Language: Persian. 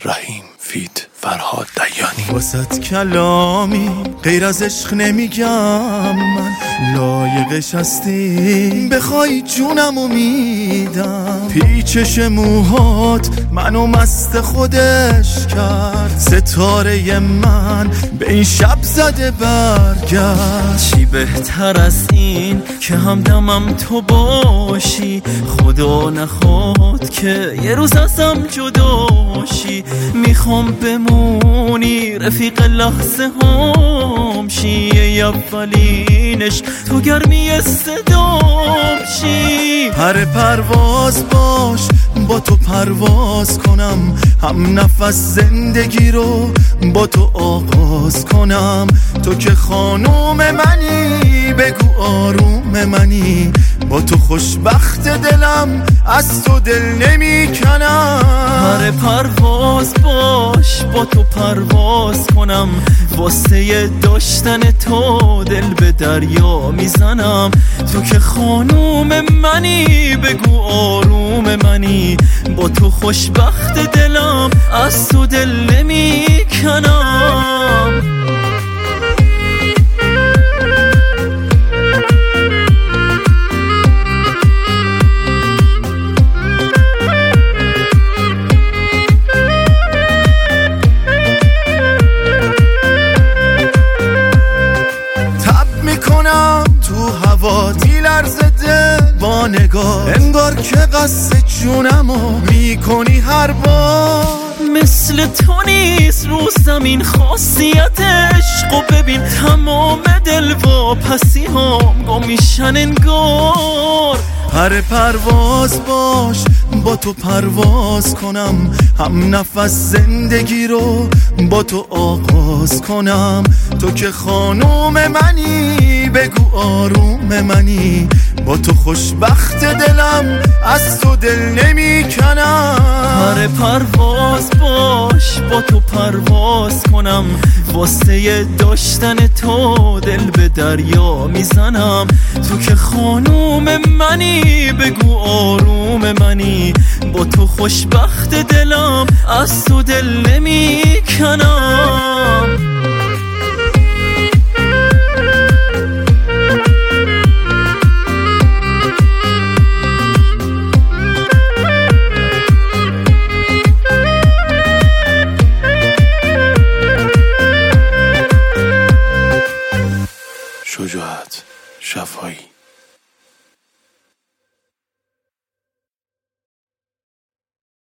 رحیم فیت فرهاد دیانی. واسط کلامی غیر از عشق نمیگم، من لایقش هستی بخوای جونمو میدم. پیچش موهات منو مست خودش کرد، ستاره من به این شب زده برگشت. چی بهتر از این که همدمم تو باشی، خدا نخواد که یه روز ازم جداشی. میخوام بمونی رفیق لحظه هم شی، اولینش تو گرمی صدام شی. پر پرواز باش با تو پرواز کنم، هم نفس زندگی رو با تو آغاز کنم. تو که خانوم منی بگو آروم منی، با تو خوشبخت دلم از تو دل نمی کنم. پر پرواز باش با تو پرواز کنم، واسه داشتن تو دل به دریا میزنم. تو که خانوم منی بگو آروم منی، با تو خوشبخت دلم از تو دل نمی کنم. تو هوا میلرزه دل با نگاه، انگار که قصد جونمو میکنی هر بار. مثل تو نیست رو زمین خاصیت عشق، و ببین تمام دل و پسی هم گم میشن انگار. پر پرواز باش با تو پرواز کنم، هم نفس زندگی رو با تو آغاز کنم. تو که خانوم منی بگو آروم منی، با تو خوشبخت دلم از تو دل نمی کنم. پر پرواز باش با تو پرواز کنم، واسه داشتن تو دل به دریا میزنم. تو که خانوم منی بگو آروم منی، با تو خوشبخت دلم از تو دل نمی کنم.